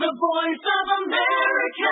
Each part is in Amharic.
The Voice of America.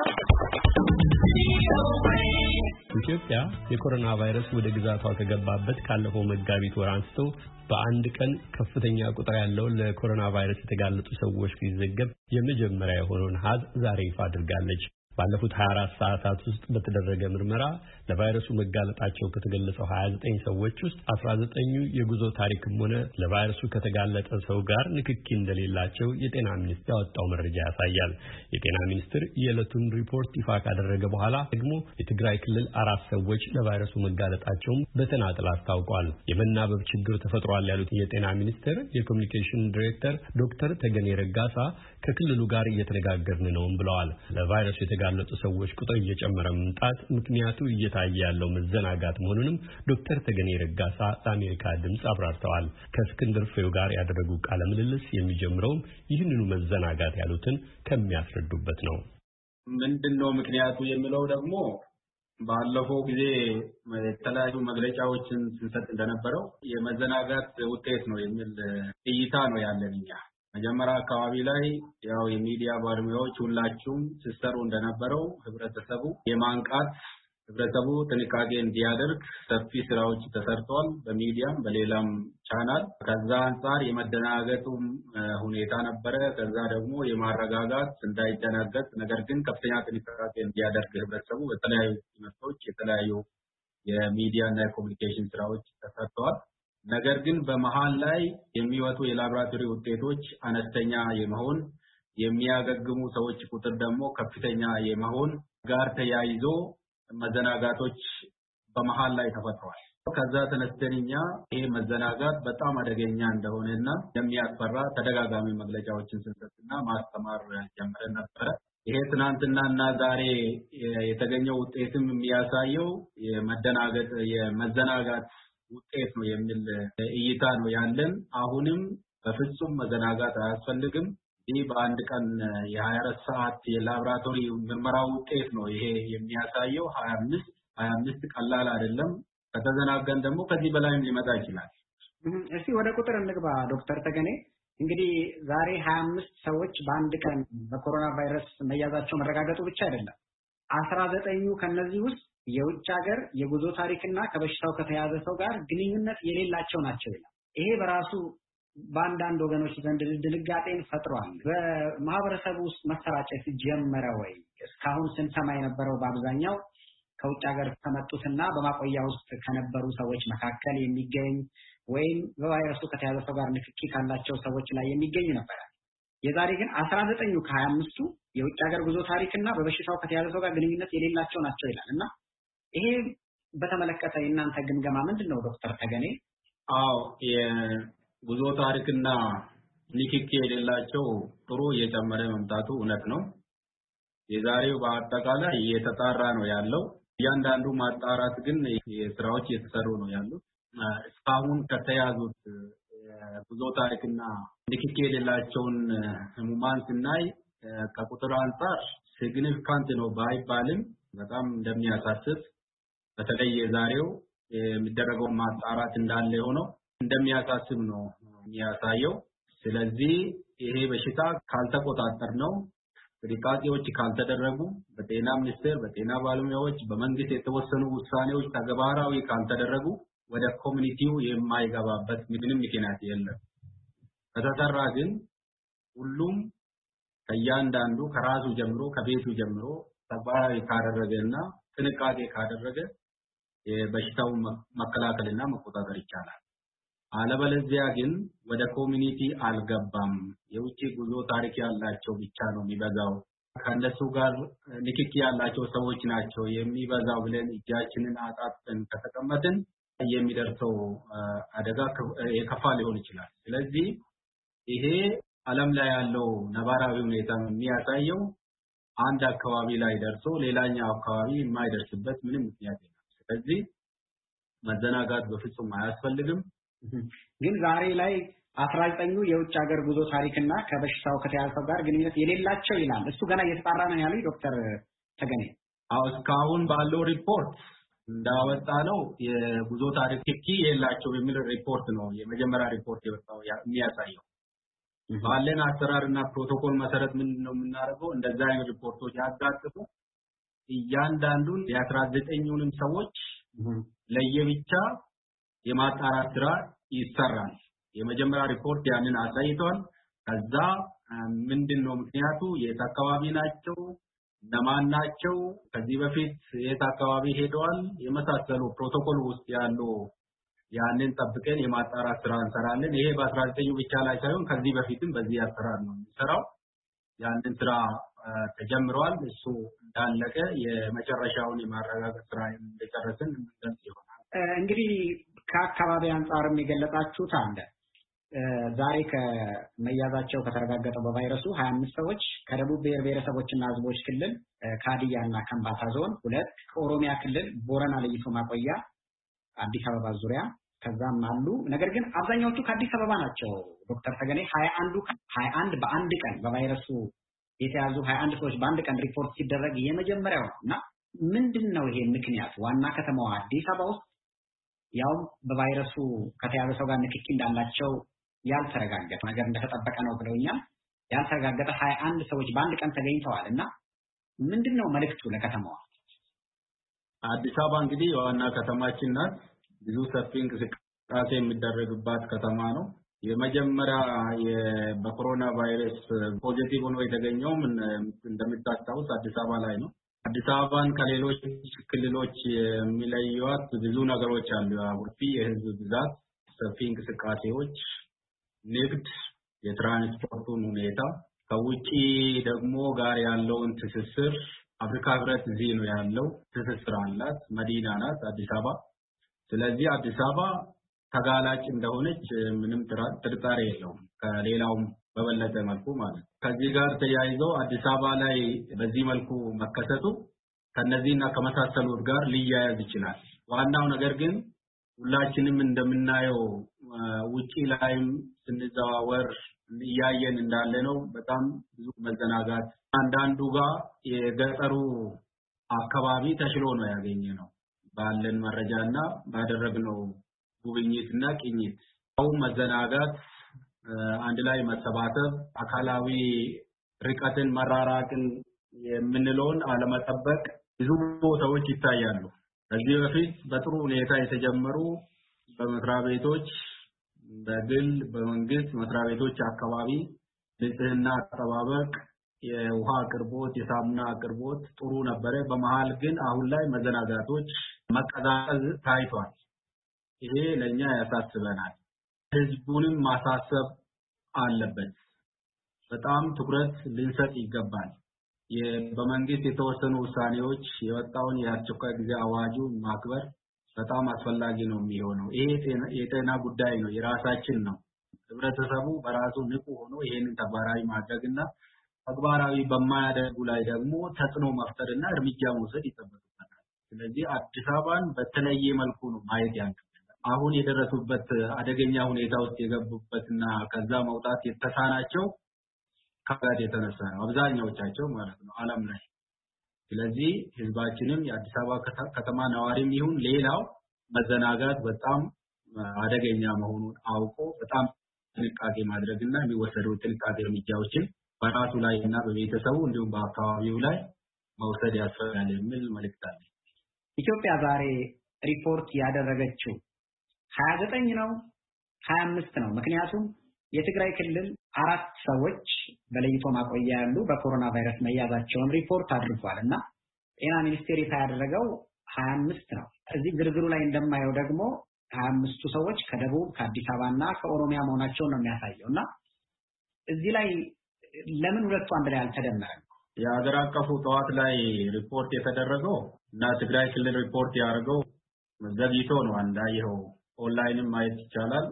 ኢትዮጵያ የኮሮና ቫይረስ ወደ ግዛቷ ከገባበት ካለፈው መጋቢት ወር አንስቶ በአንድ ቀን ከፍተኛ ቁጥር ያለው ለኮሮና ቫይረስ የተጋለጡ ሰዎች ሲዘገብ የመጀመሪያ የሆነውን ሀዝ ዛሬ ይፋ አድርጋለች። ባለፉት 24 ሰዓታት ውስጥ በተደረገ ምርመራ ለቫይረሱ መጋለጣቸው ከተገለጸው 29 ሰዎች ውስጥ 19ኙ የጉዞ ታሪክም ሆነ ለቫይረሱ ከተጋለጠ ሰው ጋር ንክኪ እንደሌላቸው የጤና ሚኒስቴር ያወጣው መረጃ ያሳያል። የጤና ሚኒስቴር የዕለቱን ሪፖርት ይፋ ካደረገ በኋላ ደግሞ የትግራይ ክልል 4 ሰዎች ለቫይረሱ መጋለጣቸውን በተናጥል አስታውቋል። የመናበብ ችግር ተፈጥሯል ያሉት የጤና ሚኒስቴር የኮሙኒኬሽን ዳይሬክተር ዶክተር ተገኔ ረጋሳ ከክልሉ ጋር እየተነጋገርን ነው ብለዋል። ለቫይረሱ የተጋለጡ ሰዎች ቁጥር እየጨመረ መምጣት ምክንያቱ እየታየ ያለው መዘናጋት መሆኑንም ዶክተር ተገኔ ረጋሳ ለአሜሪካ ድምጽ አብራርተዋል። ከእስክንድር ፍሬው ጋር ያደረጉ ቃለ ምልልስ የሚጀምረው ይህንኑ መዘናጋት ያሉትን ከሚያስረዱበት ነው። ምንድነው ምክንያቱ የሚለው ደግሞ ባለፈው ጊዜ የተለያዩ መግለጫዎችን ስንሰጥ እንደነበረው የመዘናጋት ውጤት ነው የሚል እይታ ነው ያለንኛ። መጀመሪያ አካባቢ ላይ ያው የሚዲያ ባለሙያዎች ሁላችሁም ሲሰሩ እንደነበረው ህብረተሰቡ የማንቃት ህብረተሰቡ ጥንቃቄ እንዲያደርግ ሰፊ ስራዎች ተሰርተዋል፣ በሚዲያም በሌላም ቻናል። ከዛ አንፃር የመደናገጡም ሁኔታ ነበረ። ከዛ ደግሞ የማረጋጋት እንዳይደናገጥ ነገር ግን ከፍተኛ ጥንቃቄ እንዲያደርግ ህብረተሰቡ በተለያዩ ትምህርቶች የተለያዩ የሚዲያ እና የኮሙኒኬሽን ስራዎች ተሰርተዋል። ነገር ግን በመሃል ላይ የሚወጡ የላቦራቶሪ ውጤቶች አነስተኛ የመሆን የሚያገግሙ ሰዎች ቁጥር ደግሞ ከፍተኛ የመሆን ጋር ተያይዞ መዘናጋቶች በመሃል ላይ ተፈጥሯል። ከዛ ተነስተንኛ ይሄ መዘናጋት በጣም አደገኛ እንደሆነና የሚያስፈራ ተደጋጋሚ መግለጫዎችን ስንሰጥና ማስተማር ጀምረን ነበር። ይሄ ትናንትናና ዛሬ የተገኘው ውጤትም የሚያሳየው የመዘናጋት ውጤት ነው የሚል እይታ ነው ያለን። አሁንም በፍጹም መዘናጋት አያስፈልግም። ይህ በአንድ ቀን የ24 ሰዓት የላቦራቶሪ ምርመራ ውጤት ነው ይሄ የሚያሳየው። 25 ቀላል አይደለም። ከተዘናጋን ደግሞ ከዚህ በላይም ሊመጣ ይችላል። እስቲ ወደ ቁጥር እንግባ ዶክተር ተገኔ። እንግዲህ ዛሬ 25 ሰዎች በአንድ ቀን በኮሮና ቫይረስ መያዛቸው መረጋገጡ ብቻ አይደለም። 19ኙ ከነዚህ ውስጥ የውጭ ሀገር የጉዞ ታሪክና ከበሽታው ከተያዘ ሰው ጋር ግንኙነት የሌላቸው ናቸው ይላል። ይሄ በራሱ በአንዳንድ ወገኖች ዘንድ ድንጋጤን ፈጥሯል። በማህበረሰቡ ውስጥ መሰራጨት ጀመረ ወይ? እስካሁን ስንሰማ የነበረው በአብዛኛው ከውጭ ሀገር ከመጡትና በማቆያ ውስጥ ከነበሩ ሰዎች መካከል የሚገኝ ወይም በቫይረሱ ከተያዘ ሰው ጋር ንክኪ ካላቸው ሰዎች ላይ የሚገኝ ነበር። የዛሬ ግን 19ኙ ከ25ቱ የውጭ ሀገር ጉዞ ታሪክና በበሽታው ከተያዘ ሰው ጋር ግንኙነት የሌላቸው ናቸው ይላልና ይሄ በተመለከተ እናንተ ግምገማ ምንድነው ዶክተር ተገኔ? አዎ የጉዞ ታሪክና ንክኪ የሌላቸው ጥሩ እየጨመረ መምጣቱ እውነት ነው። የዛሬው በአጠቃላይ እየተጣራ ነው ያለው። እያንዳንዱ ማጣራት ግን የስራዎች እየተሰሩ ነው ያሉት። እስካሁን ከተያዙት ጉዞ ታሪክና ንክኪ የሌላቸውን ህሙማን ስናይ ከቁጥር አንፃር ሲግኒፊካንት ነው ባይባልም በጣም እንደሚያሳስብ በተለይ የዛሬው የሚደረገው ማጣራት እንዳለ ሆኖ እንደሚያሳስብ ነው የሚያሳየው። ስለዚህ ይሄ በሽታ ካልተቆጣጠር ነው ጥንቃቄዎች ካልተደረጉ በጤና ሚኒስቴር በጤና ባለሙያዎች በመንግስት የተወሰኑ ውሳኔዎች ተግባራዊ ካልተደረጉ ወደ ኮሚኒቲው የማይገባበት ምንም ምክንያት የለም። ከተሰራ ግን ሁሉም ከያንዳንዱ ከራሱ ጀምሮ ከቤቱ ጀምሮ ተግባራዊ ካደረገና ጥንቃቄ ካደረገ የበሽታው መከላከልና መቆጣጠር ይቻላል። አለበለዚያ ግን ወደ ኮሚኒቲ አልገባም፣ የውጭ ጉዞ ታሪክ ያላቸው ብቻ ነው የሚበዛው፣ ከነሱ ጋር ንክኪ ያላቸው ሰዎች ናቸው የሚበዛው ብለን እጃችንን አጣጥፈን ከተቀመጥን የሚደርሰው አደጋ የከፋ ሊሆን ይችላል። ስለዚህ ይሄ ዓለም ላይ ያለው ነባራዊ ሁኔታ የሚያሳየው አንድ አካባቢ ላይ ደርሶ ሌላኛው አካባቢ የማይደርስበት ምንም ምክንያት የለም። ስለዚህ መዘናጋት በፍጹም አያስፈልግም። ግን ዛሬ ላይ 19ኙ የውጭ ሀገር ጉዞ ታሪክና ከበሽታው ከተያዘው ጋር ግንኙነት የሌላቸው ይላል። እሱ ገና እየተጣራ ነው ያለው ዶክተር ተገኔ። አዎ እስካሁን ባለው ሪፖርት እንዳወጣ ነው የጉዞ ታሪክ ንክኪ የላቸው የሚል ሪፖርት ነው የመጀመሪያ ሪፖርት የወጣው የሚያሳየው። ባለን አሰራርና ፕሮቶኮል መሰረት ምንድነው የምናደርገው? እንደዛ አይነት ሪፖርቶች ያጋጥሙ እያንዳንዱን የ19ኙንም ሰዎች ለየብቻ የማጣራት ስራ ይሰራል። የመጀመሪያ ሪፖርት ያንን አሳይቷል። ከዛ ምንድነው ምክንያቱ፣ የት አካባቢ ናቸው፣ እነማን ናቸው፣ ከዚህ በፊት የት አካባቢ ሄደዋል፣ የመሳሰሉ ፕሮቶኮል ውስጥ ያሉ ያንን ጠብቀን የማጣራት ስራ እንሰራለን። ይሄ በ19ኙ ብቻ ላይ ሳይሆን ከዚህ በፊትም በዚህ አሰራር ነው የሚሰራው። ያንን ስራ ተጀምሯል። እሱ እንዳለቀ የመጨረሻውን የማረጋገጥ ስራ እንደጨረስን እንገልጽ ይሆናል። እንግዲህ ከአካባቢ አንጻርም የገለጻችሁት አለ። ዛሬ ከመያዛቸው ከተረጋገጠው በቫይረሱ 25 ሰዎች ከደቡብ ብሔር ብሔረሰቦችና ሕዝቦች ክልል ከሀዲያና ከምባታ ዞን፣ 2 ከኦሮሚያ ክልል ቦረና ለይቶ ማቆያ አዲስ አበባ ዙሪያ ከዛም አሉ። ነገር ግን አብዛኛዎቹ ከአዲስ አበባ ናቸው። ዶክተር ተገኔ 21 በአንድ ቀን በቫይረሱ የተያዙ 21 ሰዎች በአንድ ቀን ሪፖርት ሲደረግ የመጀመሪያው ነውና ምንድነው ይሄ ምክንያት? ዋና ከተማዋ አዲስ አበባ ውስጥ ያው በቫይረሱ ከተያዘ ሰው ጋር ንክኪ እንዳላቸው ያልተረጋገጠ ነገር እንደተጠበቀ ነው ብለውኛል። ያልተረጋገጠ 21 ሰዎች በአንድ ቀን ተገኝተዋልና ምንድነው መልእክቱ ለከተማዋ? አዲስ አበባ እንግዲህ ዋና ከተማችን ናት። ብዙ ሰፊ እንቅስቃሴ የሚደረግባት ከተማ ነው። የመጀመሪያ በኮሮና ቫይረስ ፖዚቲቭ ሆኖ የተገኘው እንደምታስታውስ አዲስ አበባ ላይ ነው። አዲስ አበባን ከሌሎች ክልሎች የሚለዩት ብዙ ነገሮች አሉ። የህዝብ ብዛት፣ ሰፊ እንቅስቃሴዎች፣ ንግድ፣ የትራንስፖርቱን ሁኔታ፣ ከውጪ ደግሞ ጋር ያለውን ትስስር። አፍሪካ ህብረት እዚህ ነው ያለው፣ ትስስር አላት፣ መዲና ናት አዲስ አበባ። ስለዚህ አዲስ አበባ ተጋላጭ እንደሆነች ምንም ጥርጣሬ የለውም፣ ከሌላውም በበለጠ መልኩ ማለት ነው። ከዚህ ጋር ተያይዞ አዲስ አበባ ላይ በዚህ መልኩ መከሰቱ ከነዚህና ከመሳሰሉት ጋር ሊያያዝ ይችላል። ዋናው ነገር ግን ሁላችንም እንደምናየው ውጪ ላይም ስንዘዋወር እያየን እንዳለ ነው። በጣም ብዙ መዘናጋት፣ አንዳንዱ ጋር የገጠሩ አካባቢ ተሽሎ ነው ያገኘነው ባለን መረጃና ባደረግነው ጉብኝትና ቅኝት። አሁን መዘናጋት፣ አንድ ላይ መሰባሰብ፣ አካላዊ ርቀትን መራራቅን የምንለውን አለመጠበቅ ብዙ ቦታዎች ይታያሉ። ከዚህ በፊት በጥሩ ሁኔታ የተጀመሩ በመስሪያ ቤቶች፣ በግል በመንግስት መስሪያ ቤቶች አካባቢ ንጽህና አጠባበቅ፣ የውሃ አቅርቦት፣ የሳሙና አቅርቦት ጥሩ ነበረ። በመሃል ግን አሁን ላይ መዘናጋቶች፣ መቀዛቀዝ ታይቷል። ይሄ ለኛ ያሳስበናል። ህዝቡንም ማሳሰብ አለበት። በጣም ትኩረት ልንሰጥ ይገባል። በመንግስት የተወሰኑ ውሳኔዎች የወጣውን የአስቸኳይ ጊዜ አዋጁ ማክበር በጣም አስፈላጊ ነው የሚሆነው። ይሄ የጤና ጉዳይ ነው፣ የራሳችን ነው። ህብረተሰቡ በራሱ ንቁ ሆኖ ይሄንን ተግባራዊ ማድረግና ተግባራዊ በማያደርጉ ላይ ደግሞ ተጽዕኖ መፍጠርና እርምጃ መውሰድ ይጠበቅበታል። ስለዚህ አዲስ አበባን በተለየ መልኩ ነው ማየት ያንቀ አሁን የደረሱበት አደገኛ ሁኔታ ውስጥ የገቡበትና ከዛ መውጣት የተሳናቸው ከጋድ የተነሳ ነው አብዛኛዎቻቸው ማለት ነው ዓለም ላይ። ስለዚህ ህዝባችንም የአዲስ አበባ ከተማ ነዋሪም ይሁን ሌላው መዘናጋት በጣም አደገኛ መሆኑን አውቆ በጣም ጥንቃቄ ማድረግና የሚወሰዱ ጥንቃቄ እርምጃዎችን በራሱ ላይ እና በቤተሰቡ እንዲሁም በአካባቢው ላይ መውሰድ ያስፈልጋል የሚል መልእክት አለ። ኢትዮጵያ ዛሬ ሪፖርት ያደረገችው 29 ነው 25 ነው? ምክንያቱም የትግራይ ክልል 4 ሰዎች በለይቶ ማቆያ ያሉ በኮሮና ቫይረስ መያዛቸውን ሪፖርት አድርጓልና ጤና ሚኒስቴር ያደረገው 25 ነው። እዚህ ዝርዝሩ ላይ እንደማየው ደግሞ 25ቱ ሰዎች ከደቡብ ከአዲስ አበባና ከኦሮሚያ መሆናቸውን ነው የሚያሳየውና እዚህ ላይ ለምን ሁለቱ አንድ ላይ አልተደመረም? የሀገር አቀፉ ጠዋት ላይ ሪፖርት የተደረገው እና ትግራይ ክልል ሪፖርት ያደረገው ዘግይቶ ነው እንዳየው ኦንላይንም ማየት ይቻላል።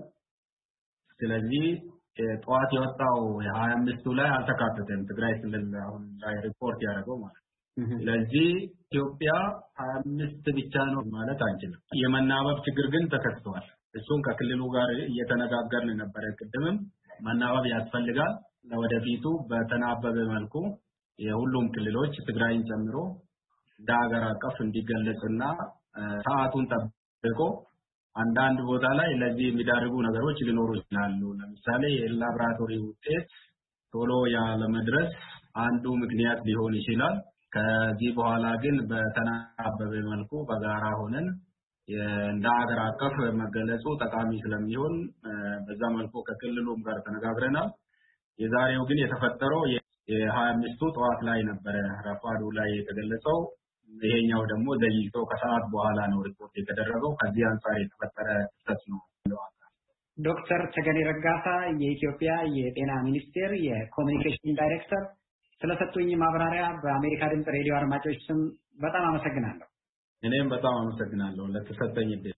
ስለዚህ ጠዋት የወጣው የ25ቱ ላይ አልተካተተም ትግራይ ክልል አሁን ላይ ሪፖርት ያደረገው ማለት ነው። ስለዚህ ኢትዮጵያ 25 ብቻ ነው ማለት አንችልም። የመናበብ ችግር ግን ተከስቷል። እሱን ከክልሉ ጋር እየተነጋገርን ነበር። ቅድምም መናበብ ያስፈልጋል። ለወደፊቱ በተናበበ መልኩ የሁሉም ክልሎች ትግራይን ጨምሮ እንደ ሀገር አቀፍ እንዲገለጽና ሰዓቱን ጠብቆ አንዳንድ ቦታ ላይ ለዚህ የሚዳርጉ ነገሮች ሊኖሩ ይችላሉ። ለምሳሌ የላብራቶሪ ውጤት ቶሎ ያለመድረስ አንዱ ምክንያት ሊሆን ይችላል። ከዚህ በኋላ ግን በተናበበ መልኩ በጋራ ሆነን እንደ ሀገር አቀፍ መገለጹ ጠቃሚ ስለሚሆን በዛ መልኩ ከክልሉም ጋር ተነጋግረናል። የዛሬው ግን የተፈጠረው የ25ቱ ጠዋት ላይ ነበር ረፋዱ ላይ የተገለጸው። ይሄኛው ደግሞ ዘግይቶ ከሰዓት በኋላ ነው ሪፖርት የተደረገው። ከዚህ አንፃር የተፈጠረ ክስተት ነው። ዶክተር ተገኔ ረጋሳ የኢትዮጵያ የጤና ሚኒስቴር የኮሙኒኬሽን ዳይሬክተር ስለሰጡኝ ማብራሪያ በአሜሪካ ድምጽ ሬዲዮ አድማጮች ስም በጣም አመሰግናለሁ። እኔም በጣም አመሰግናለሁ ለተሰጠኝ እድል።